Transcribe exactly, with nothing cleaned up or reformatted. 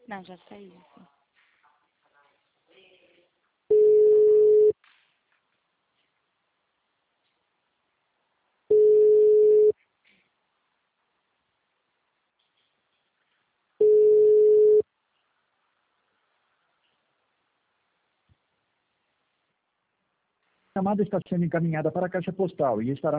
Não, já saiu. A chamada está sendo encaminhada para a caixa postal e estará